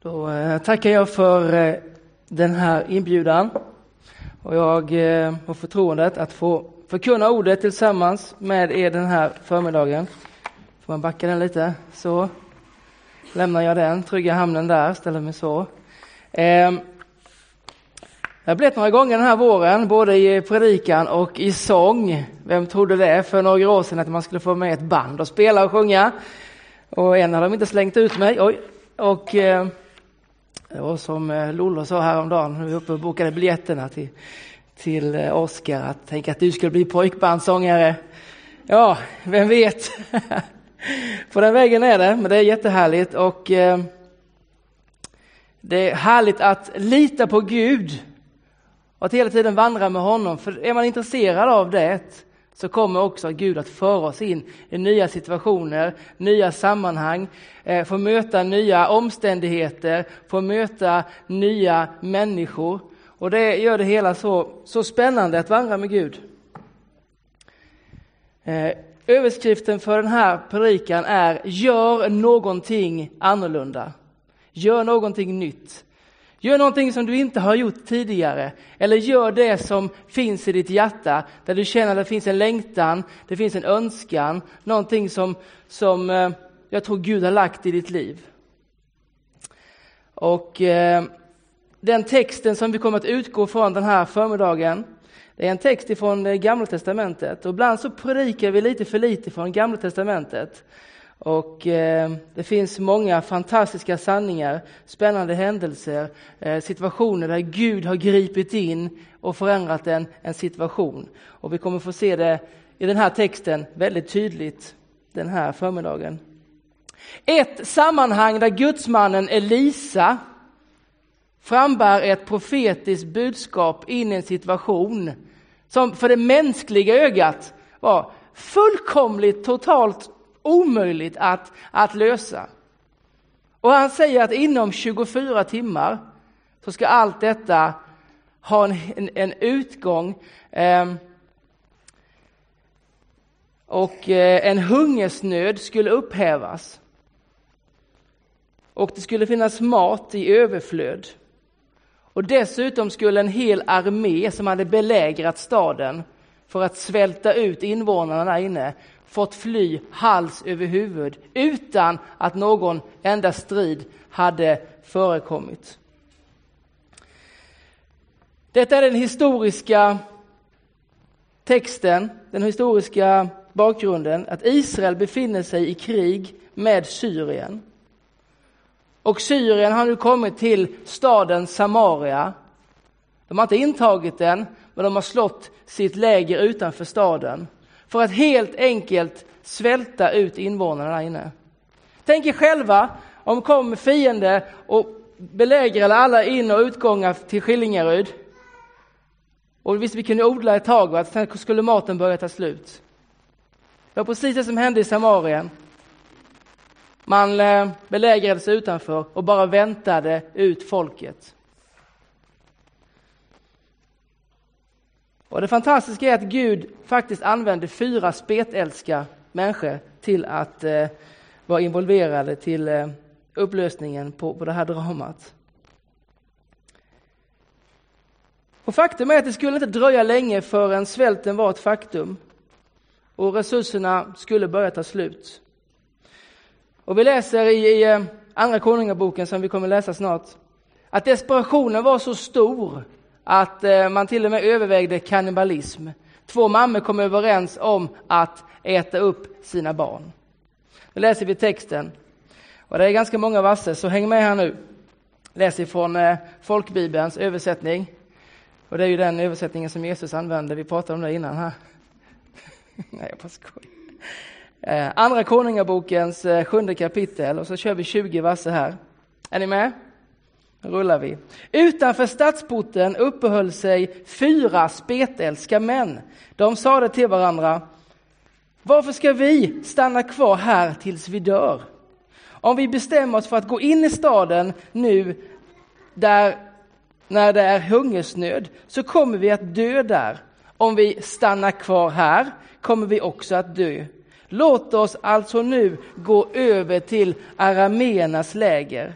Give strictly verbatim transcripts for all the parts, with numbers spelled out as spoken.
Då eh, tackar jag för eh, den här inbjudan och jag eh, har förtroendet att få förkunna ordet tillsammans med er den här förmiddagen. Får man backa den lite, så lämnar jag den, trygga hamnen där, ställer mig så. Eh, jag har blivit några gånger den här våren, både i predikan och i sång. Vem trodde det för några år sedan att man skulle få med ett band och spela och sjunga? Och en har de inte slängt ut mig. Oj. Och eh, det var som Lollo sa häromdagen när vi uppe och bokade biljetterna till, till Oscar, att tänka att du skulle bli pojkbandsångare. Ja, vem vet. På den vägen är det, men det är jättehärligt. Och eh, det är härligt att lita på Gud och att hela tiden vandra med honom. För är man intresserad av det, så kommer också Gud att föra oss in i nya situationer, nya sammanhang, eh, få möta nya omständigheter, få möta nya människor. Och det gör det hela så, så spännande att vandra med Gud. Eh, överskriften för den här predikan är: gör någonting annorlunda. Gör någonting nytt. Gör någonting som du inte har gjort tidigare. Eller gör det som finns i ditt hjärta. Där du känner att det finns en längtan. Det finns en önskan. Någonting som, som eh, jag tror Gud har lagt i ditt liv. Och eh, den texten som vi kommer att utgå från den här förmiddagen. Det är en text ifrån det Gamla testamentet. Och ibland så predikar vi lite för lite från Gamla testamentet. Och eh, det finns många fantastiska sanningar, spännande händelser, eh, situationer där Gud har gripit in och förändrat en, en situation. Och vi kommer få se det i den här texten väldigt tydligt den här förmiddagen. Ett sammanhang där gudsmannen Elisa frambär ett profetiskt budskap in i en situation som för det mänskliga ögat var fullkomligt, totalt omöjligt att, att lösa. Och han säger att inom tjugofyra timmar så ska allt detta ha en, en, en utgång. Eh, och eh, en hungersnöd skulle upphävas. Och det skulle finnas mat i överflöd. Och dessutom skulle en hel armé som hade belägrat staden för att svälta ut invånarna där inne fått fly hals över huvud utan att någon enda strid hade förekommit. Detta är den historiska texten, den historiska bakgrunden, att Israel befinner sig i krig med Syrien. Och Syrien har nu kommit till staden Samaria. De har inte intagit den, men de har slått sitt läger utanför staden. För att helt enkelt svälta ut invånarna där inne. Tänk er själva om kom fiende och belägrade alla in- och utgångar till Skillingaryd. Och visst vi kunde odla ett tag, va? Sen skulle maten börja ta slut. Det var precis det som hände i Samarien. Man belägrade sig utanför och bara väntade ut folket. Och det fantastiska är att Gud faktiskt använde fyra spetälska människor till att eh, vara involverade till eh, upplösningen på, på det här dramat. Och faktum är att det skulle inte dröja länge förrän svälten var ett faktum. Och resurserna skulle börja ta slut. Och vi läser i, i eh, andra konungaboken som vi kommer läsa snart. Att desperationen var så stor att eh, man till och med övervägde kannibalism. Två mammor kom överens om att äta upp sina barn. Nu läser vi texten. Och det är ganska många verser, så häng med här nu. Läser från eh, folkbibelns översättning. Och det är ju den översättningen som Jesus använde. Vi pratade om det innan här. Nej, jag bara skojar. Eh, andra konungabokens eh, sjunde kapitel. Och så kör vi tjugo verser här. Är ni med? Rullar vi. Utanför stadsporten uppehöll sig fyra spetälska män. De sade till varandra: varför ska vi stanna kvar här tills vi dör? Om vi bestämmer oss för att gå in i staden nu där, när det är hungersnöd, så kommer vi att dö där. Om vi stannar kvar här kommer vi också att dö. Låt oss alltså nu gå över till arameernas läger.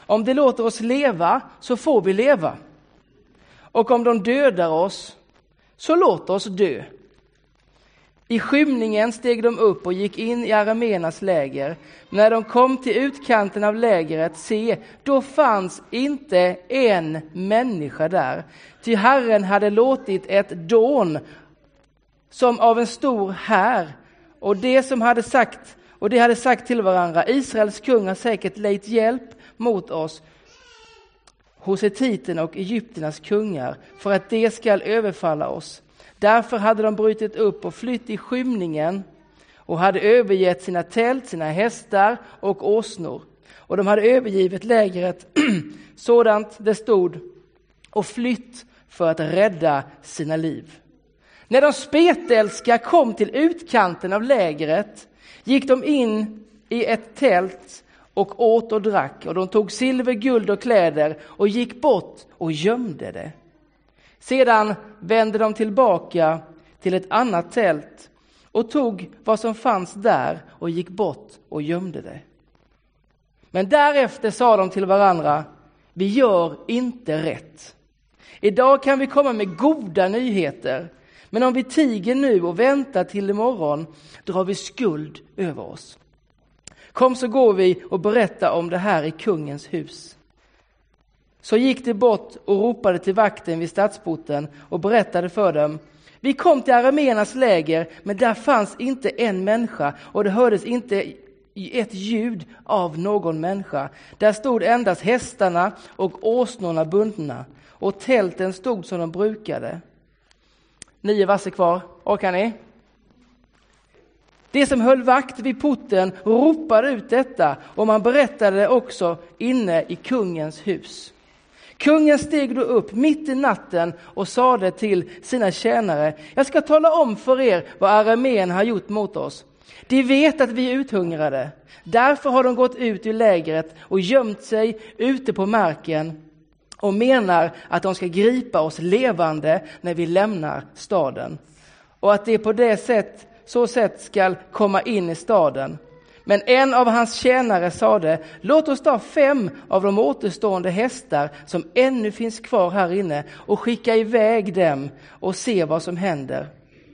Om de låter oss leva så får vi leva. Och om de dödar oss så låt oss dö. I skymningen steg de upp och gick in i arameernas läger. När de kom till utkanten av lägret, se, då fanns inte en människa där. Ty Herren hade låtit ett dån som av en stor här. Och det som hade sagt, och det hade sagt till varandra, Israels kung har säkert lejt hjälp mot oss hos Hetiterna och Egypternas kungar, för att det skall överfalla oss. Därför hade de brutit upp och flytt i skymningen och hade övergett sina tält, sina hästar och åsnor. Och de hade övergivit lägret sådant det stod och flytt för att rädda sina liv. När de spetälska kom till utkanten av lägret gick de in i ett tält och åt och drack, och de tog silver, guld och kläder och gick bort och gömde det. Sedan vände de tillbaka till ett annat tält och tog vad som fanns där och gick bort och gömde det. Men därefter sa de till varandra, vi gör inte rätt. Idag kan vi komma med goda nyheter, men om vi tiger nu och väntar till imorgon drar vi skuld över oss. Kom så går vi och berättar om det här i kungens hus. Så gick de bort och ropade till vakten vid stadsporten och berättade för dem. Vi kom till arameernas läger, men där fanns inte en människa och det hördes inte ett ljud av någon människa. Där stod endast hästarna och åsnorna bundna, och tälten stod som de brukade. Nio verser kvar, orkar ni? Det som höll vakt vid porten ropade ut detta, och man berättade också inne i kungens hus. Kungen steg då upp mitt i natten och sade till sina tjänare, jag ska tala om för er vad arameerna har gjort mot oss. De vet att vi är uthungrade. Därför har de gått ut ur lägret och gömt sig ute på marken och menar att de ska gripa oss levande när vi lämnar staden. Och att det på det sätt, så sätt ska komma in i staden. Men en av hans tjänare sade, låt oss ta fem av de återstående hästar som ännu finns kvar här inne och skicka iväg dem och se vad som händer.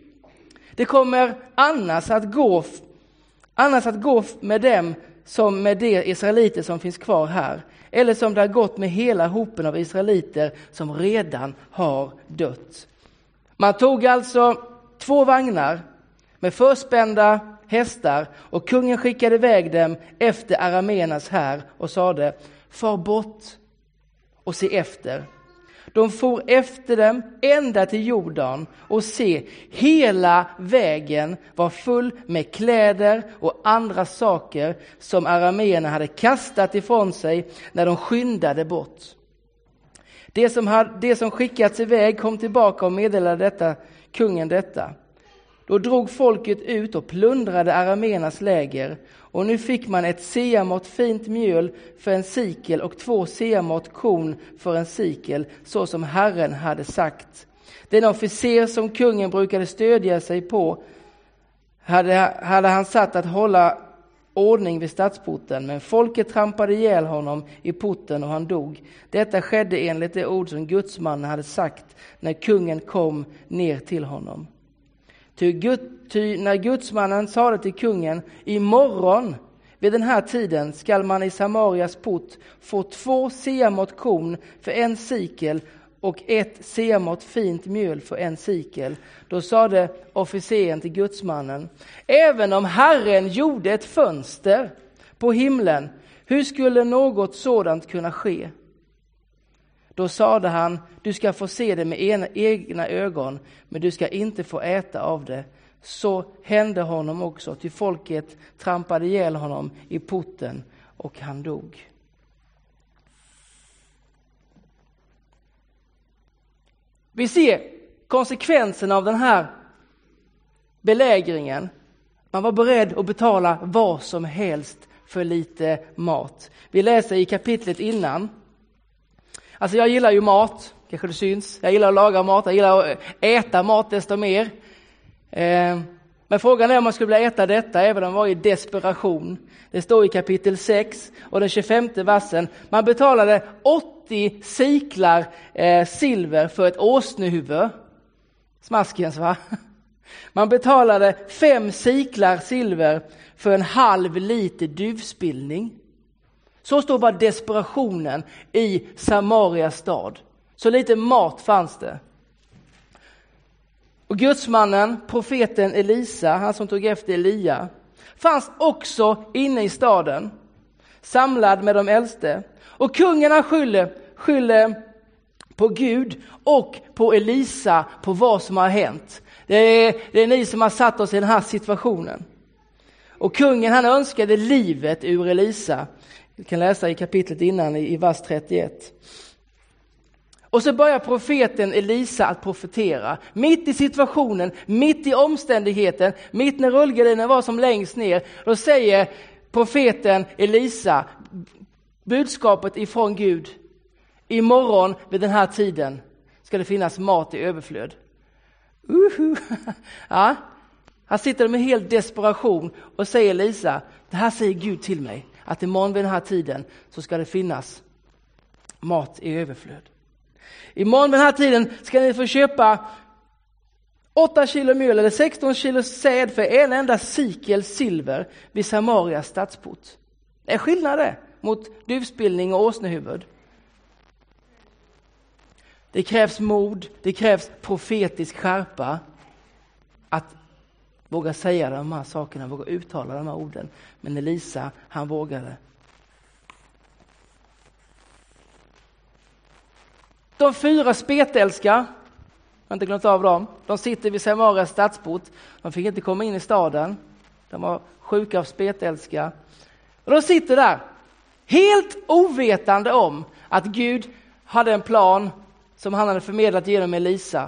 Det kommer annars att gå, annars att gå med dem som med de israeliter som finns kvar här, eller som det har gått med hela hopen av israeliter som redan har dött. Man tog alltså två vagnar med förspända hästar, och kungen skickade iväg dem efter arameernas här och sade, far bort och se efter. De for efter dem ända till Jordan, och se, hela vägen var full med kläder och andra saker som arameerna hade kastat ifrån sig när de skyndade bort. Det som, hade, det som skickats iväg kom tillbaka och meddelade detta, kungen detta. Då drog folket ut och plundrade arameernas läger, och nu fick man ett seamått fint mjöl för en sikel och två seamått korn för en sikel, så som Herren hade sagt. Den officer som kungen brukade stödja sig på hade, hade han satt att hålla ordning vid stadsporten, men folket trampade ihjäl honom i porten och han dog. Detta skedde enligt det ord som gudsmannen hade sagt när kungen kom ner till honom. Ty, Gud, ty när gudsmannen sade till kungen, imorgon vid den här tiden skall man i Samarias port få två seamått korn för en sikel och ett seamått fint mjöl för en sikel. Då sade officeren till gudsmannen, även om Herren gjorde ett fönster på himlen, hur skulle något sådant kunna ske? Då sade han, du ska få se det med egna ögon, men du ska inte få äta av det. Så hände honom också, till folket trampade ihjäl honom i porten och han dog. Vi ser konsekvenserna av den här belägringen. Man var beredd att betala vad som helst för lite mat. Vi läser i kapitlet innan. Alltså jag gillar ju mat, kanske det syns. Jag gillar att laga mat, jag gillar att äta mat desto mer. Eh, Men frågan är om man skulle vilja äta detta även om man var i desperation. Det står i kapitel sex och den tjugofemte versen. Man betalade åttio siklar eh, silver för ett åsnehuvud. Smaskens, va? Man betalade fem siklar silver för en halv liter duvspillning. Så står bara desperationen i Samarias stad. Så lite mat fanns det. Och gudsmannen, profeten Elisa, han som tog efter Elia, fanns också inne i staden, samlad med de äldste. Och kungen han skyller, skyller på Gud och på Elisa på vad som har hänt. Det är, det är ni som har satt oss i den här situationen. Och kungen han önskade livet ur Elisa. Vi kan läsa i kapitlet innan i, i vers trettioett. Och så börjar profeten Elisa att profetera. Mitt i situationen, mitt i omständigheten, mitt när rullgardinen var som längst ner. Då säger profeten Elisa budskapet ifrån Gud. Imorgon vid den här tiden ska det finnas mat i överflöd. Uhu. Ja. Här sitter de med helt desperation och säger Elisa, det här säger Gud till mig. Att imorgon vid den här tiden så ska det finnas mat i överflöd. Imorgon vid den här tiden ska ni få köpa åtta kilo mjöl eller sexton kilo säd för en enda sikel silver vid Samarias stadsport. Det är skillnader mot duvspillning och åsnehuvud. Det krävs mod, det krävs profetisk skärpa att våga säga de här sakerna, våga uttala de här orden. Men Elisa, han vågade. De fyra spetälska, jag har inte glömt av dem, de sitter vid Samarias stadsport. De fick inte komma in i staden. De var sjuka av spetälska. Och de sitter där, helt ovetande om att Gud hade en plan som han hade förmedlat genom Elisa.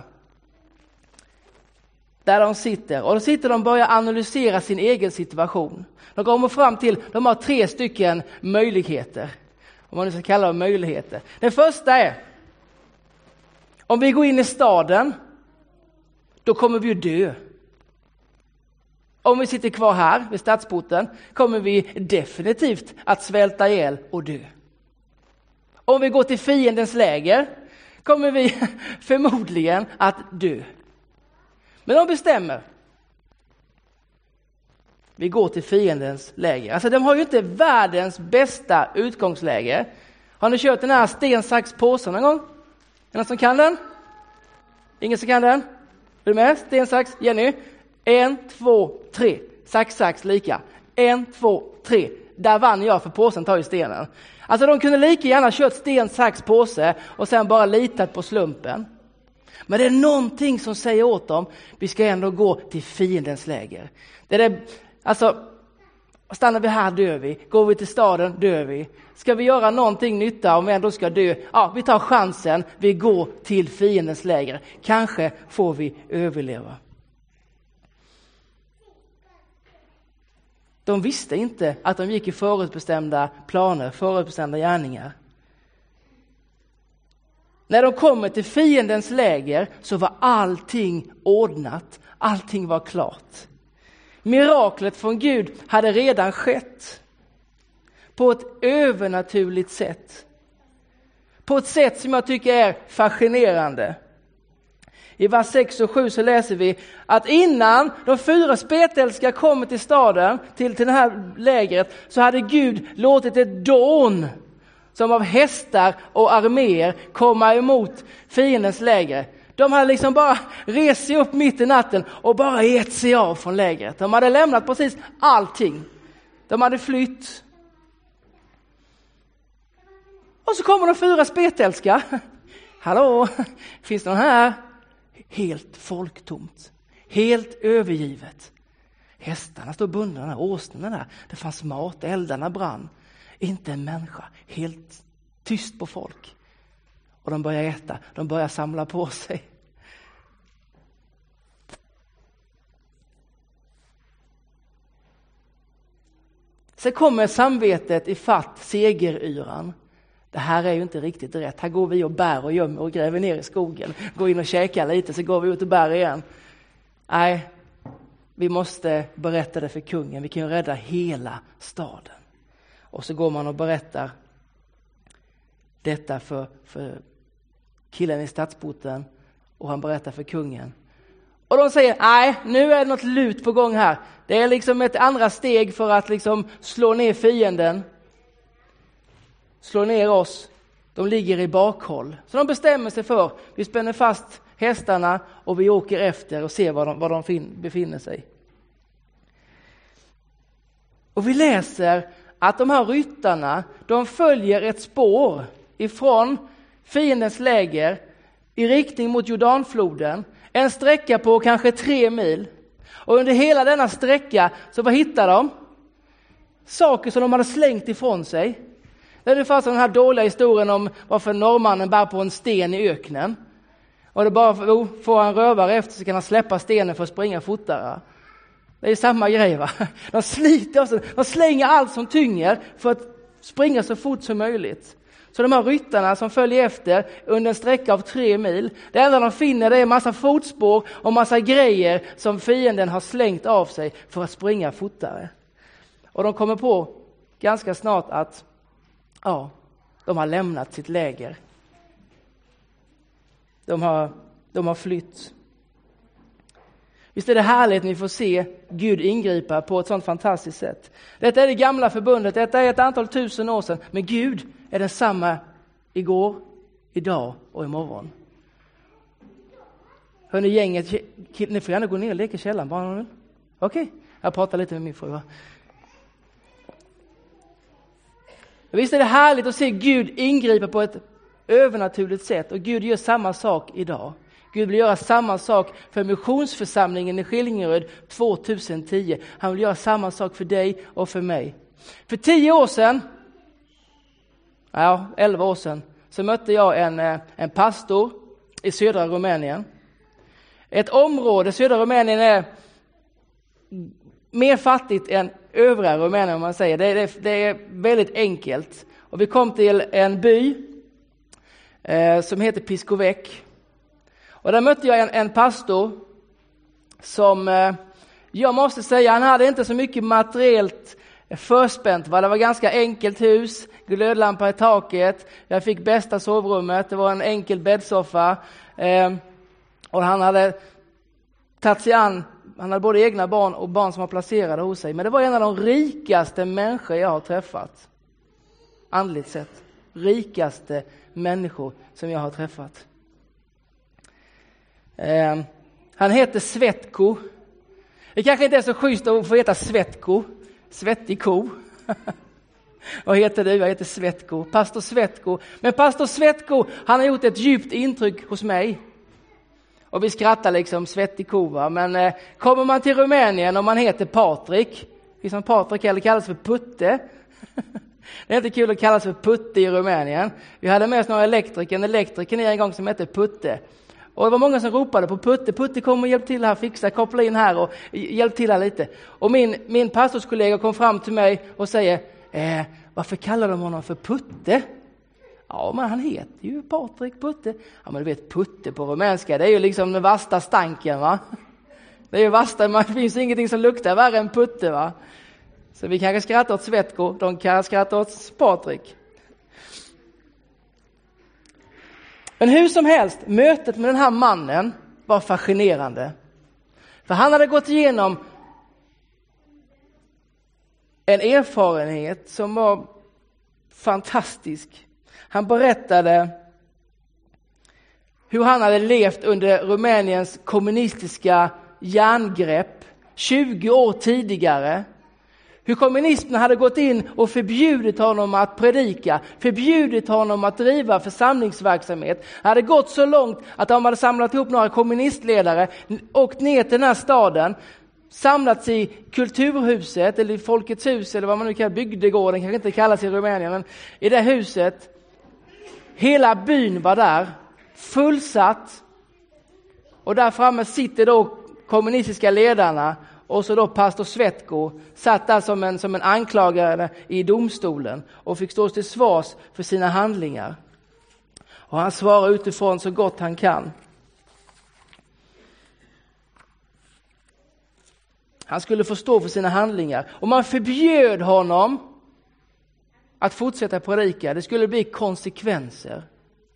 Där de sitter. Och då sitter de och börjar analysera sin egen situation. De kommer fram till, de har tre stycken möjligheter. Om man nu ska kalla dem möjligheter. Den första är, om vi går in i staden, då kommer vi ju dö. Om vi sitter kvar här vid stadsporten kommer vi definitivt att svälta ihjäl och dö. Om vi går till fiendens läger kommer vi förmodligen att dö. Men de bestämmer. Vi går till fiendens läger. Alltså de har ju inte världens bästa utgångsläge. Har ni kört den här sten, sax, påse någon gång? Är det någon som kan den? Ingen som kan den? Är du med? Sten, sax, Jenny. En, två, tre. Sax, sax, lika. En, två, tre. Där vann jag för påsen tar ju stenen. Alltså de kunde lika gärna kört sten, sax, påse och sen bara litat på slumpen. Men det är någonting som säger åt dem, vi ska ändå gå till fiendens läger. Det är det, alltså, stannar vi här dör vi. Går vi till staden dör vi. Ska vi göra någonting nytta om vi ändå ska dö? Ja, vi tar chansen. Vi går till fiendens läger. Kanske får vi överleva. De visste inte att de gick i förutbestämda planer, förutbestämda gärningar. När de kommer till fiendens läger så var allting ordnat. Allting var klart. Miraklet från Gud hade redan skett. På ett övernaturligt sätt. På ett sätt som jag tycker är fascinerande. I vers sex och sju så läser vi att innan de fyra spetälska kommer till staden, till, till det här lägret, så hade Gud låtit ett dån som av hästar och arméer komma emot fiendens läger. De hade liksom bara rest sig upp mitt i natten och bara gett sig av från lägret. De hade lämnat precis allting. De hade flytt. Och så kommer de fyra spetälska. Hallå, finns det någon här? Helt folktomt. Helt övergivet. Hästarna står bundna, åsnorna där. Det fanns mat, eldarna brann. Inte en människa. Helt tyst på folk. Och de börjar äta. De börjar samla på sig. Sen kommer samvetet i fatt segeryran. Det här är ju inte riktigt rätt. Här går vi och bär och gömmer och gräver ner i skogen. Går in och käkar lite så går vi ut och bär igen. Nej, vi måste berätta det för kungen. Vi kan ju rädda hela staden. Och så går man och berättar detta för, för killen i stadsporten. Och han berättar för kungen. Och de säger, nej, nu är det något lut på gång här. Det är liksom ett andra steg för att liksom slå ner fienden. Slå ner oss. De ligger i bakhåll. Så de bestämmer sig för, vi spänner fast hästarna och vi åker efter och ser var de, var de fin, befinner sig. Och vi läser att de här ryttarna, de följer ett spår ifrån fiendens läger i riktning mot Jordanfloden. En sträcka på kanske tre mil. Och under hela denna sträcka så vad hittar de? Saker som de hade slängt ifrån sig. Det är ungefär den här dåliga historien om varför norrmannen bär på en sten i öknen. Och det bara för, får han rövare efter så kan han släppa stenen för att springa fortare. Det är samma grej, va? De sliter av sig, de slänger allt som tynger för att springa så fort som möjligt. Så de här ryttarna som följer efter under en sträcka av tre mil. Det enda de finner det är en massa fotspår och massa grejer som fienden har slängt av sig för att springa fortare. Och de kommer på ganska snart att ja, de har lämnat sitt läger. De har, de har flytt. Visst är det härligt att ni får se Gud ingripa på ett sånt fantastiskt sätt. Detta är det gamla förbundet. Detta är ett antal tusen år sedan. Men Gud är densamma igår, idag och imorgon. Hörrni gänget, ni får gärna gå ner och leka i källaren. Bara okej, okay. Jag pratar lite med min fru. Visst är det härligt att se Gud ingripa på ett övernaturligt sätt. Och Gud gör samma sak idag. Gud vill göra samma sak för missionsförsamlingen i Skillingeröd tjugohundratio. Han vill göra samma sak för dig och för mig. För tio år sedan, ja, elva år sedan, så mötte jag en, en pastor i södra Rumänien. Ett område, södra Rumänien är mer fattigt än övriga Rumänien om man säger. Det, det, det är väldigt enkelt. Och vi kom till en by eh, som heter Piskovec. Och där mötte jag en, en pastor som, eh, jag måste säga, han hade inte så mycket materiellt förspänt. Va? Det var ganska enkelt hus, glödlampa i taket. Jag fick bästa sovrummet, det var en enkel bäddsoffa. Eh, och han hade tagit sig an, han hade både egna barn och barn som var placerade hos sig. Men det var en av de rikaste människor jag har träffat. Andligt sett. Rikaste människor som jag har träffat. Eh, han heter Svetko. Det kanske inte är så schysst att få heta Svetko. Svettig ko. Vad heter du? Jag heter Svetko. Pastor Svetko. Men pastor Svetko, han har gjort ett djupt intryck hos mig. Och vi skrattar liksom svettig ko, va? Men eh, kommer man till Rumänien och man heter Patrik. Liksom Patrik eller kallas för Putte. Det är inte kul att kallas för Putte i Rumänien. Vi hade med oss några elektriker. En elektriker en gång som hette Putte. Och det var många som ropade på Putte. Putte, kom och hjälp till här, fixa, koppla in här och hjälp till här lite. Och min, min pastorskollega kom fram till mig och säger, eh, varför kallar de honom för Putte? Ja, men han heter ju Patrik Putte. Ja, men du vet, Putte på rumänska, det är ju liksom den värsta stanken, va? Det är ju värsta, man finns ingenting som luktar värre än Putte, va? Så vi kanske skrattar åt Svetko, de kan skratta åt Patrik. Men hur som helst, mötet med den här mannen var fascinerande. För han hade gått igenom en erfarenhet som var fantastisk. Han berättade hur han hade levt under Rumäniens kommunistiska järngrepp tjugo år tidigare. Hur kommunismen hade gått in och förbjudit honom att predika, förbjudit honom att driva församlingsverksamhet. Det hade gått så långt att de hade samlat ihop några kommunistledare, åkt ner till den här staden, samlats i kulturhuset eller i Folkets hus eller vad man nu kallar, bygdegården kanske inte kallas i Rumänien, men i det huset. Hela byn var där, fullsatt. Och där framme sitter då kommunistiska ledarna. Och så då pastor Svetko satt där som en, som en anklagare i domstolen och fick stå till svars för sina handlingar. Och han svarar utifrån så gott han kan. Han skulle få stå för sina handlingar. Och man förbjöd honom att fortsätta predika. Det skulle bli konsekvenser.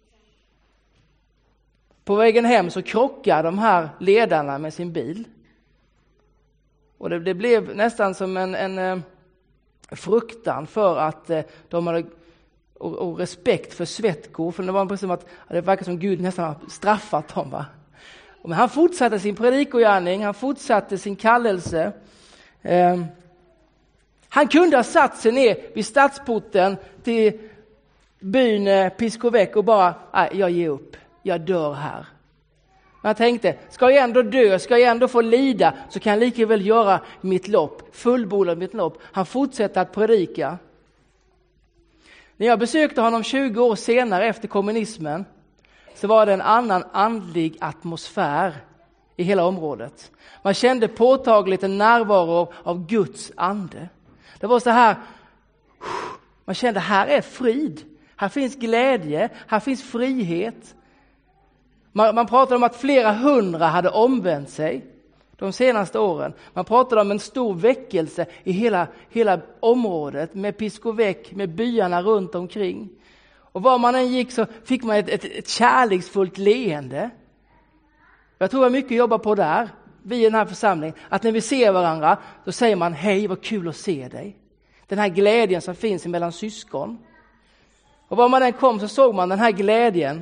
På vägen hem så krockade de här ledarna med sin bil. Och det, det blev nästan som en, en, en fruktan för att de hade, och, och respekt för Svetko. För det var precis som att det verkar som Gud nästan har straffat dem, va? Men han fortsatte sin predikogärning, han fortsatte sin kallelse. Eh, han kunde ha satt sig ner vid stadsporten till byn Piskovek och bara, nej, jag ger upp, jag dör här. Men jag tänkte, ska jag ändå dö, ska jag ändå få lida, så kan jag lika väl göra mitt lopp, fullborda mitt lopp. Han fortsatte att predika. När jag besökte honom tjugo år senare efter kommunismen, så var det en annan andlig atmosfär i hela området. Man kände påtagligt en närvaro av Guds ande. Det var så här, man kände här är frid, här finns glädje, här finns frihet. Man, man pratade om att flera hundra hade omvänt sig de senaste åren. Man pratade om en stor väckelse i hela, hela området med Piskovek, med byarna runt omkring. Och var man än gick så fick man ett, ett, ett kärleksfullt leende. Jag tror jag mycket jobbar på där, vi i den här församlingen. Att när vi ser varandra så säger man, hej, vad kul att se dig. Den här glädjen som finns mellan syskon. Och var man än kom så såg man den här glädjen.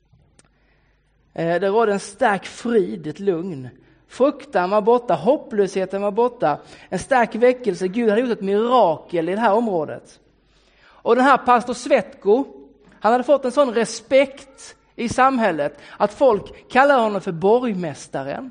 Det rådde en stark frid, ett lugn. Fruktan var borta, hopplösheten var borta. En stark väckelse, Gud hade gjort ett mirakel i det här området. Och den här pastor Svetko, han hade fått en sån respekt i samhället att folk kallar honom för borgmästaren.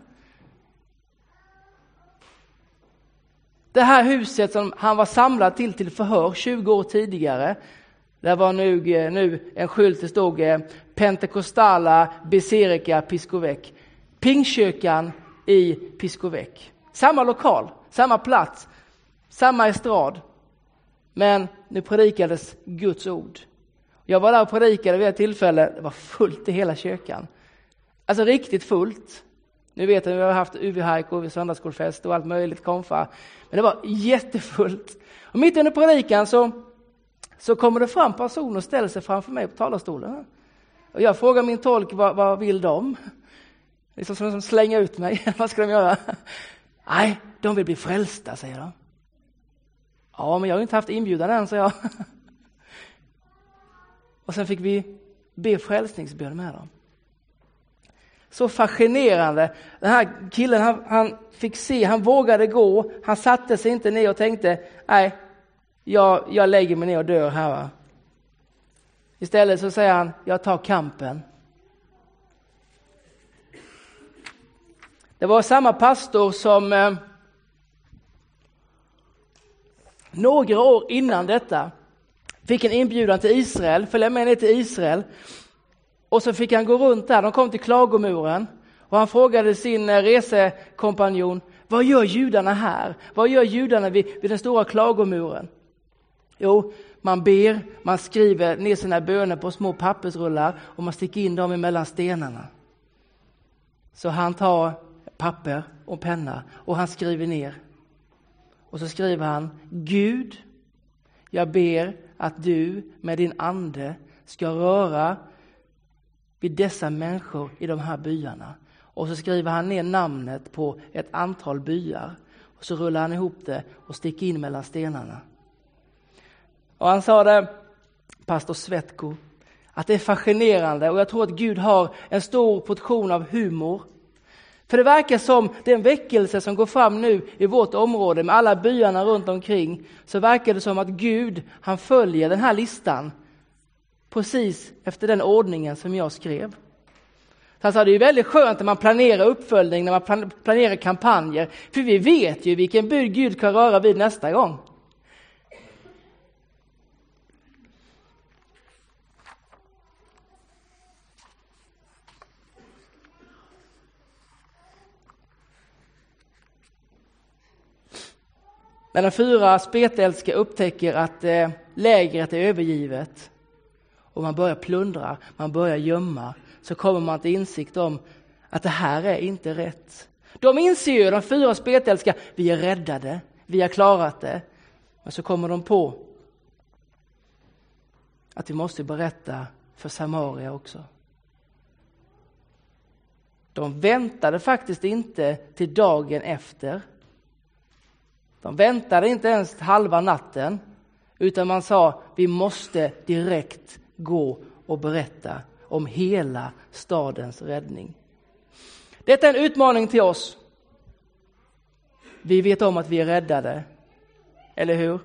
Det här huset som han var samlad till till förhör tjugo år tidigare, där var nu, nu en skylt det stod Pentekostala Beserika Piskovek. Pingkyrkan i Piskovek. Samma lokal, samma plats, samma estrad. Men nu predikades Guds ord. Jag var där och predikade vid ett tillfälle. Det var fullt i hela kyrkan. Alltså riktigt fullt. Nu vet jag att vi har haft U V-hajk och söndagsskolfest och allt möjligt konfa. Men det var jättefullt. Och mitt under predikan så, så kommer det fram personer och ställer sig framför mig på talarstolen. Och jag frågar min tolk, vad, vad vill de? Det är som som slänger ut mig. Vad ska de göra? Nej, de vill bli frälsta, säger de. Ja, men jag har inte haft inbjudan än, så jag. Och sen fick vi be frälsningsbön med dem. Så fascinerande. Den här killen, han, han fick se, han vågade gå. Han satte sig inte ner och tänkte, nej, jag, jag lägger mig ner och dör här, va? Istället så säger han, jag tar kampen. Det var samma pastor som eh, några år innan detta fick en inbjudan till Israel, följa med ner till Israel. Och så fick han gå runt där, de kom till Klagomuren. Och han frågade sin eh, resekompanjon, vad gör judarna här? Vad gör judarna vid, vid den stora Klagomuren? Jo, man ber, man skriver ner sina böner på små pappersrullar och man sticker in dem emellan stenarna. Så han tar papper och penna och han skriver ner. Och så skriver han, Gud, jag ber att du med din ande ska röra vid dessa människor i de här byarna. Och så skriver han ner namnet på ett antal byar. Och så rullar han ihop det och sticker in mellan stenarna. Och han sa det, pastor Svetko, att det är fascinerande. Och jag tror att Gud har en stor portion av humor. För det verkar som den väckelse som går fram nu i vårt område med alla byarna runt omkring, så verkar det som att Gud, han följer den här listan precis efter den ordningen som jag skrev. Så alltså, det är väldigt skönt när man planerar uppföljning, när man planerar kampanjer, för vi vet ju vilken bud Gud kan röra vid nästa gång. När de fyra spetälska upptäcker att eh, lägret är övergivet och man börjar plundra, man börjar gömma, så kommer man till insikt om att det här är inte rätt. De inser ju, de fyra spetälska, vi är räddade, vi har klarat det. Men så kommer de på att vi måste berätta för Samaria också. De väntade faktiskt inte till dagen efter. De väntade inte ens halva natten, utan man sa, vi måste direkt gå och berätta om hela stadens räddning. Detta är en utmaning till oss. Vi vet om att vi är räddade, eller hur?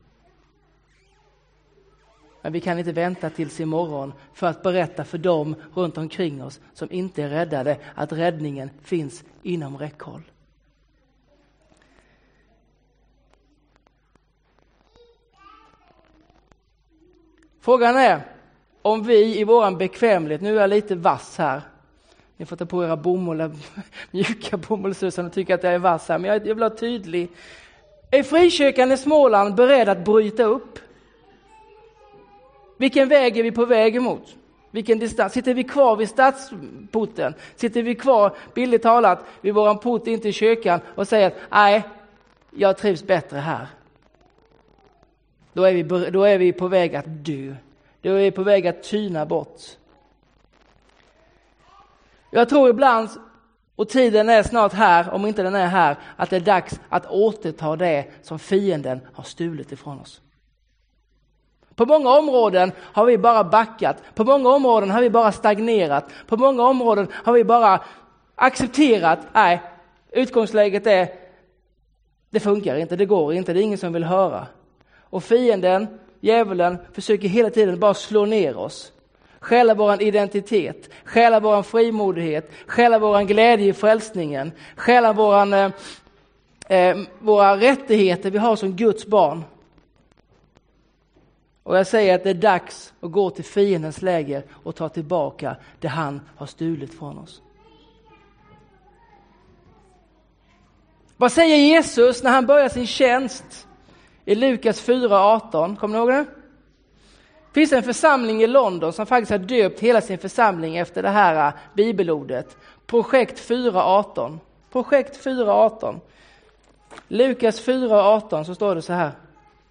Men vi kan inte vänta tills imorgon för att berätta för dem runt omkring oss som inte är räddade att räddningen finns inom räckhåll. Frågan är om vi i våran bekvämlighet, nu är jag lite vass här. Ni får ta på era bomull, mjuka bomullssusar och tycker att jag är vass här. Men jag vill vara tydlig. Är Frikyrkan i Småland beredd att bryta upp? Vilken väg är vi på väg emot? Vilken distans? Sitter vi kvar vid stadsporten? Sitter vi kvar, billigt talat, vid våran port in till kyrkan och säger att nej, jag trivs bättre här. Då är vi, då är vi på väg att dö. Då är vi på väg att tyna bort. Jag tror ibland, och tiden är snart här, om inte den är här, att det är dags att återta det som fienden har stulit ifrån oss. På många områden har vi bara backat. På många områden har vi bara stagnerat. På många områden har vi bara accepterat. Nej, utgångsläget är, det funkar inte, det går inte, det är ingen som vill höra. Och fienden, djävulen, försöker hela tiden bara slå ner oss. Stjäla vår identitet, stjäla vår frimodighet, stjäla vår glädje i frälsningen, stjäla våran, eh, eh, våra rättigheter vi har som Guds barn. Och jag säger att det är dags att gå till fiendens läger och ta tillbaka det han har stulit från oss. Vad säger Jesus när han börjar sin tjänst i Lukas fyra arton? Kommer ni ihåg det? Det finns en församling i London som faktiskt har döpt hela sin församling efter det här bibelordet. Projekt fyra arton. Projekt fyra arton. Lukas fyra arton så står det så här.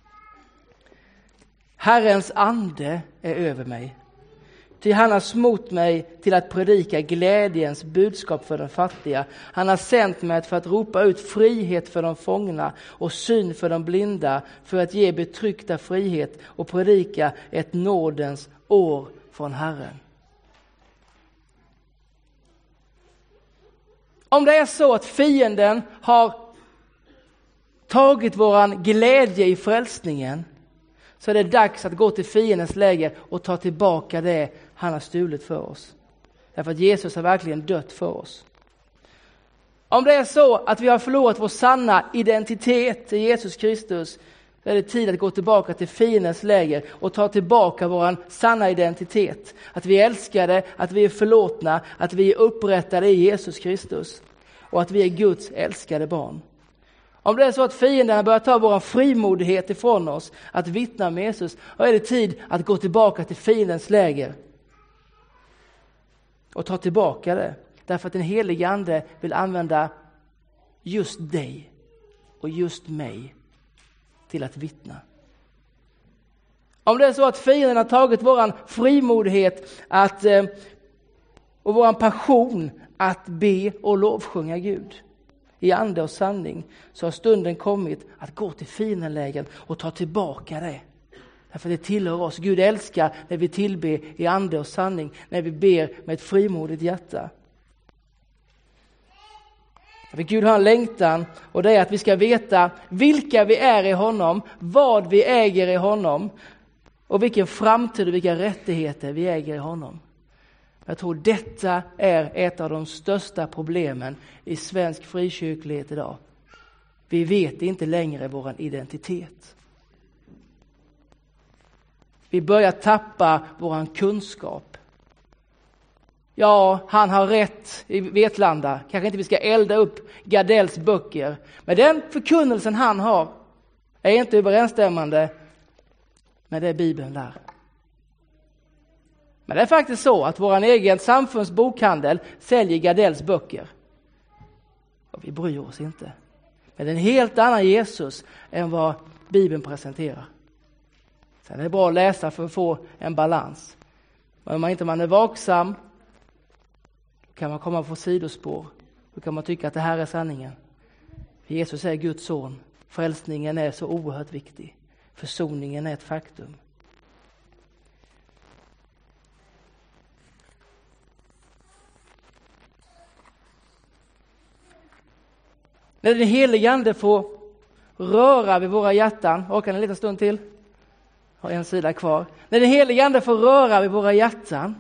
Herrens ande är över mig. Ty han har smort mig till att predika glädjens budskap för de fattiga. Han har sänt mig för att ropa ut frihet för de fångna och syn för de blinda, för att ge betryckta frihet och predika ett nådens år från Herren. Om det är så att fienden har tagit våran glädje i frälsningen, så är det dags att gå till fiendens läger och ta tillbaka det han har stulit för oss. Därför att Jesus har verkligen dött för oss. Om det är så att vi har förlorat vår sanna identitet i Jesus Kristus, så är det tid att gå tillbaka till fiendens läger och ta tillbaka vår sanna identitet. Att vi är älskade, att vi är förlåtna, att vi är upprättade i Jesus Kristus och att vi är Guds älskade barn. Om det är så att fienden börjar ta vår frimodighet ifrån oss att vittna med Jesus, då är det tid att gå tillbaka till fiendens läger och ta tillbaka det. Därför att den helige ande vill använda just dig och just mig till att vittna. Om det är så att fienden har tagit vår frimodighet att, och vår passion att be och lovsjunga Gud i ande och sanning, så har stunden kommit att gå till fiendenlägen och ta tillbaka det. Därför det tillhör oss. Gud älskar när vi tillber i ande och sanning, när vi ber med ett frimodigt hjärta. För Gud har en längtan, och det är att vi ska veta vilka vi är i honom, vad vi äger i honom och vilken framtid och vilka rättigheter vi äger i honom. Jag tror detta är ett av de största problemen i svensk frikyrklighet idag. Vi vet inte längre vår identitet. Vi börjar tappa vår kunskap. Ja, han har rätt i Vetlanda. Kanske inte vi ska elda upp Gardells böcker. Men den förkunnelsen han har är inte överensstämmande med det Bibeln lär. Men det är faktiskt så att vår egen samfundsbokhandel säljer Gardells böcker. Och vi bryr oss inte. Men det är en helt annan Jesus än vad Bibeln presenterar. Sen är det bra att läsa för att få en balans. Men om man inte man är vaksam kan man komma på sidospår. Då kan man tycka att det här är sanningen. För Jesus är Guds son. Frälsningen är så oerhört viktig. Försoningen är ett faktum. När den helige ande får röra vid våra hjärtan. Orkar ni en liten stund till? Har en sida kvar. När den helige ande får röra vid våra hjärtan,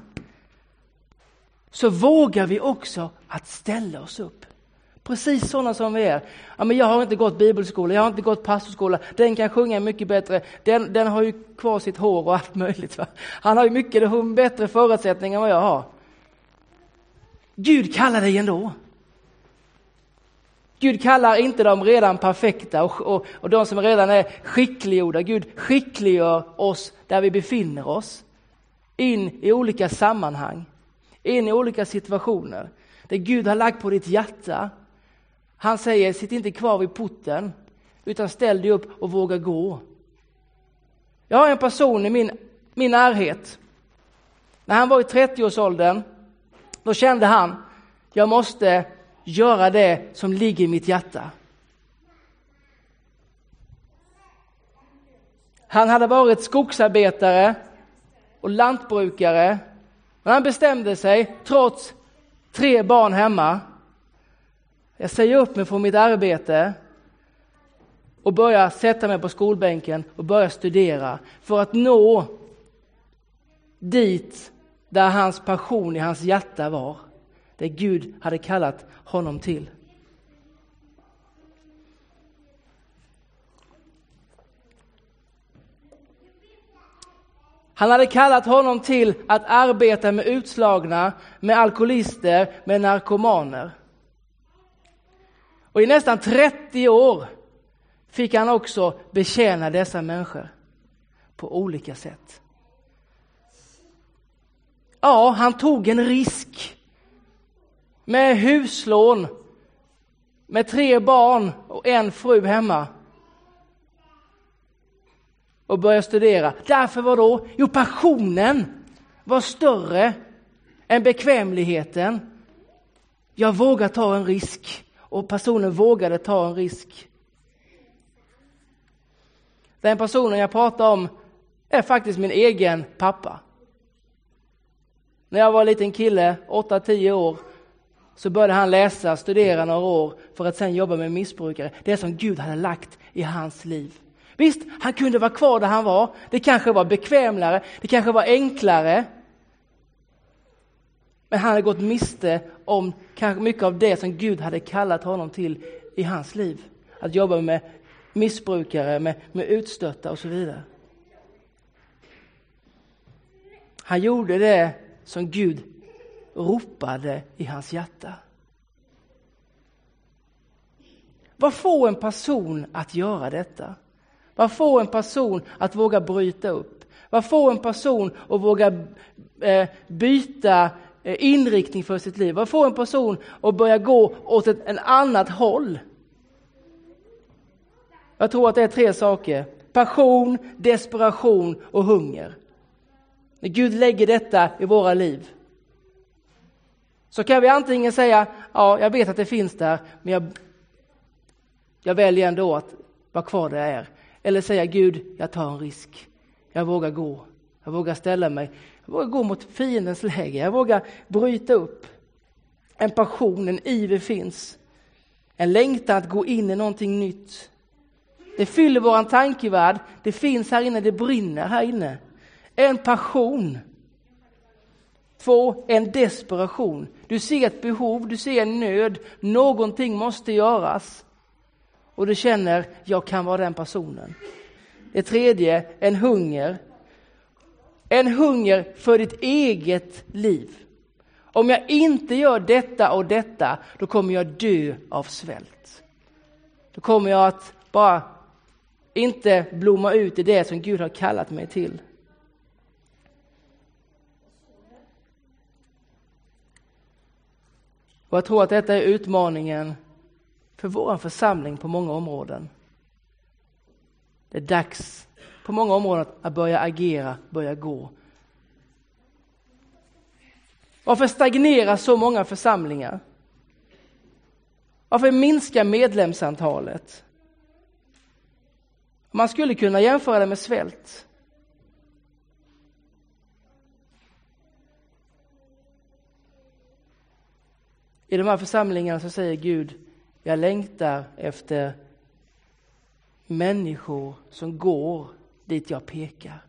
så vågar vi också att ställa oss upp. Precis sådana som vi är. Ja, men jag har inte gått bibelskola, jag har inte gått pastorskola. Den kan sjunga mycket bättre. Den, den har ju kvar sitt hår och allt möjligt. Va? Han har ju mycket bättre förutsättningar än vad jag har. Gud kallar dig ändå. Gud kallar inte de redan perfekta och, och, och de som redan är skickliggjorda. Gud skickliggör oss där vi befinner oss. In i olika sammanhang. In i olika situationer. Det Gud har lagt på ditt hjärta. Han säger, sitt inte kvar vid porten. Utan ställ dig upp och våga gå. Jag har en person i min, min närhet. När han var i trettioårsåldern. Då kände han, jag måste göra det som ligger i mitt hjärta. Han hade varit skogsarbetare och lantbrukare. Men han bestämde sig, trots tre barn hemma. Jag säger upp mig från mitt arbete och börjar sätta mig på skolbänken och börja studera för att nå dit där hans passion i hans hjärta var. Det Gud hade kallat honom till. Han hade kallat honom till att arbeta med utslagna, med alkoholister, med narkomaner. Och i nästan trettio år fick han också betjäna dessa människor på olika sätt. Ja, han tog en risk. Med huslån, med tre barn och en fru hemma. Och började studera. Därför var då? Jo, passionen var större än bekvämligheten. Jag vågar ta en risk. Och personen vågade ta en risk. Den personen jag pratar om är faktiskt min egen pappa. När jag var en liten kille, åtta tio år, så började han läsa, studera några år för att sen jobba med missbrukare. Det som Gud hade lagt i hans liv. Visst, han kunde vara kvar där han var. Det kanske var bekvämligare, det kanske var enklare. Men han hade gått miste om kanske mycket av det som Gud hade kallat honom till i hans liv. Att jobba med missbrukare, med, med utstötta och så vidare. Han gjorde det som Gud ropade i hans hjärta. Vad får en person att göra detta? Vad får en person att våga bryta upp? Vad får en person att våga eh, byta eh, inriktning för sitt liv? Vad får en person att börja gå åt ett en annat håll? Jag tror att det är tre saker. Passion, desperation och hunger. När Gud lägger detta i våra liv, så kan vi antingen säga, ja, jag vet att det finns där, men jag, jag väljer ändå att vara kvar där jag är. Eller säga, Gud, jag tar en risk. Jag vågar gå. Jag vågar ställa mig. Jag vågar gå mot fiendens läge. Jag vågar bryta upp. En passion, en iver finns. En längtan att gå in i någonting nytt. Det fyller våran tankevärld. Det finns här inne, det brinner här inne. En passion. Två, en desperation. Du ser ett behov, du ser en nöd. Någonting måste göras. Och du känner, jag kan vara den personen. Det tredje, en hunger. En hunger för ditt eget liv. Om jag inte gör detta och detta, då kommer jag dö av svält. Då kommer jag att bara inte blomma ut i det som Gud har kallat mig till. Och jag tror att detta är utmaningen för vår församling på många områden. Det är dags på många områden att börja agera, börja gå. Varför stagnerar så många församlingar? Varför minskar medlemsantalet? Man skulle kunna jämföra det med svält. I de här församlingarna så säger Gud, jag längtar efter människor som går dit jag pekar.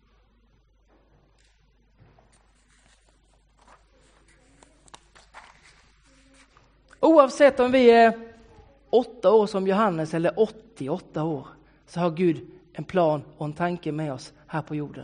Oavsett om vi är åtta år som Johannes eller åttioåtta år, så har Gud en plan och en tanke med oss här på jorden.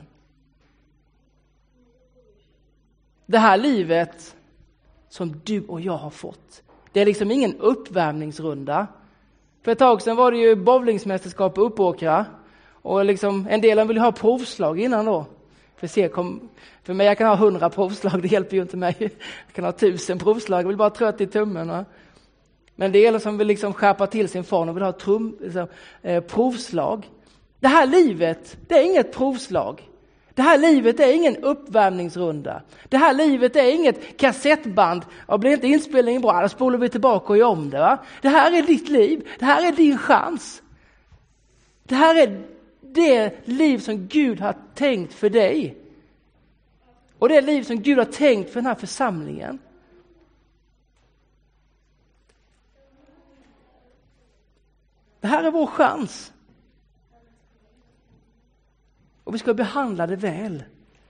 Det här livet som du och jag har fått, det är liksom ingen uppvärmningsrunda. För ett tag sedan var det ju bowlingsmästerskap på Uppåkra. Och liksom, en del vill ha provslag innan då. För, se, kom, för mig jag kan ha hundra provslag, det hjälper ju inte mig. Jag kan ha tusen provslag, jag vill bara trötta i tummen. Va? Men det är en som vill liksom skärpa till sin form och vill ha trum, liksom, eh, provslag. Det här livet, det är inget provslag. Det här livet är ingen uppvärmningsrunda. Det här livet är inget kassettband. Och blir inte inspelningen bra, då spolar vi tillbaka och gör om det. Va? Det här är ditt liv. Det här är din chans. Det här är det liv som Gud har tänkt för dig. Och det liv som Gud har tänkt för den här församlingen. Det här är vår chans. Och vi ska behandla det väl.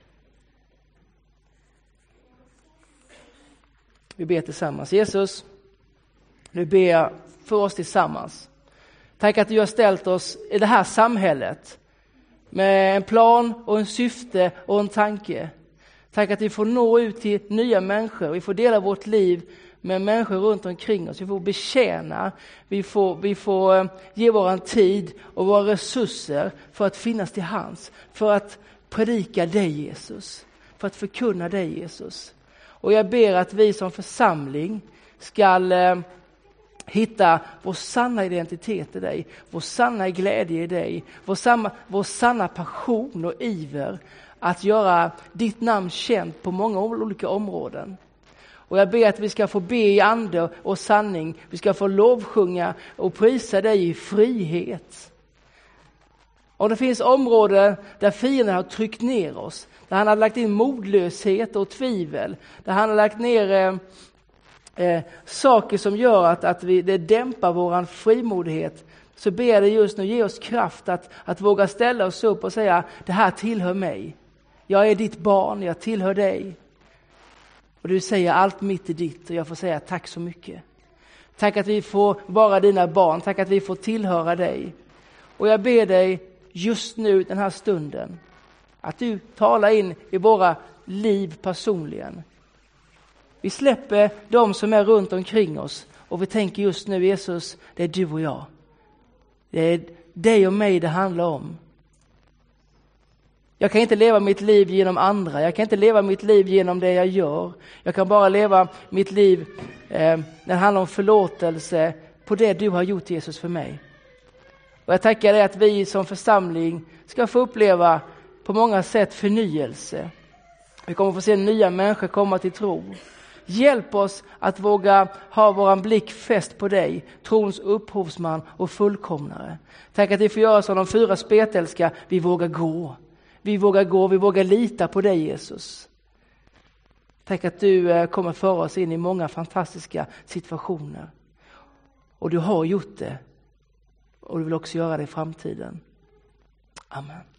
Vi ber tillsammans. Jesus, nu ber jag för oss tillsammans. Tack att du har ställt oss i det här samhället med en plan och en syfte och en tanke. Tack att vi får nå ut till nya människor. Vi får dela vårt liv med människor runt omkring oss. Vi får betjäna. Vi får, vi får ge våran tid och våra resurser för att finnas till hands. För att predika dig, Jesus. För att förkunna dig, Jesus. Och jag ber att vi som församling ska eh, hitta vår sanna identitet i dig. Vår sanna glädje i dig. Vår, samma, vår sanna passion och iver att göra ditt namn känt på många olika områden. Och jag ber att vi ska få be i ande och sanning. Vi ska få lovsjunga och prisa dig i frihet. Och det finns områden där fienden har tryckt ner oss. Där han har lagt in modlöshet och tvivel. Där han har lagt ner eh, eh, saker som gör att, att vi, det dämpar våran frimodighet. Så ber jag dig just nu, ge oss kraft att, att våga ställa oss upp och säga, det här tillhör mig. Jag är ditt barn, jag tillhör dig. Och du säger allt mitt är ditt och jag får säga tack så mycket. Tack att vi får vara dina barn, tack att vi får tillhöra dig. Och jag ber dig just nu den här stunden att du talar in i våra liv personligen. Vi släpper de som är runt omkring oss och vi tänker just nu, Jesus, det är du och jag. Det är dig och mig det handlar om. Jag kan inte leva mitt liv genom andra. Jag kan inte leva mitt liv genom det jag gör. Jag kan bara leva mitt liv eh, när det handlar om förlåtelse på det du har gjort, Jesus, för mig. Och jag tackar dig att vi som församling ska få uppleva på många sätt förnyelse. Vi kommer få se nya människor komma till tro. Hjälp oss att våga ha våran blick fäst på dig, trons upphovsman och fullkomnare. Tack att vi får göra som de fyra spetälska, vi vågar gå. Vi vågar gå, vi vågar lita på dig, Jesus. Tack att du kommer föra oss in i många fantastiska situationer. Och du har gjort det. Och du vill också göra det i framtiden. Amen.